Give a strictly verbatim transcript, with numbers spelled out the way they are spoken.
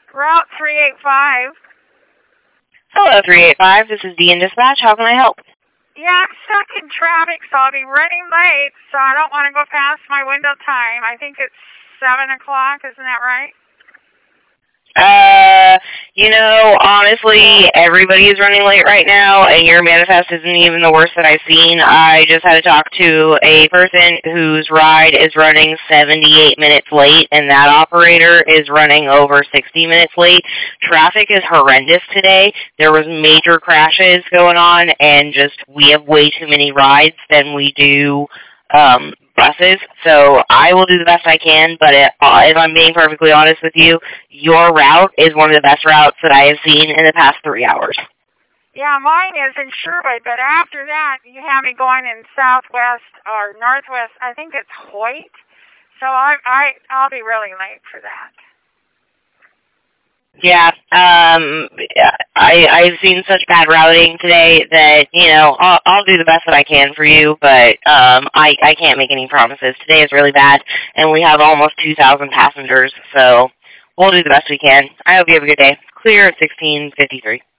Route three eighty-five. Hello, three eight five. This is D N Dispatch. How can I help? Yeah, I'm stuck in traffic, so I'll be running late, so I don't want to go past my window time. I think it's seven o'clock, isn't that right? Uh, you know, honestly, everybody is running late right now, and your manifest isn't even the worst that I've seen. I just had to talk to a person whose ride is running seventy-eight minutes late, and that operator is running over sixty minutes late. Traffic is horrendous today. There was major crashes going on, and just we have way too many rides than we do um, buses, so I will do the best I can, but it, uh, if I'm being perfectly honest with you, your route is one of the best routes that I have seen in the past three hours. Yeah, mine is in Sherwood, but after that, you have me going in southwest or northwest. I think it's Hoyt, so I, I, I'll be really late for that. Yeah, um, I, I've seen such bad routing today that, you know, I'll, I'll do the best that I can for you, but um, I, I can't make any promises. Today is really bad, and we have almost two thousand passengers, so we'll do the best we can. I hope you have a good day. Clear at sixteen fifty-three.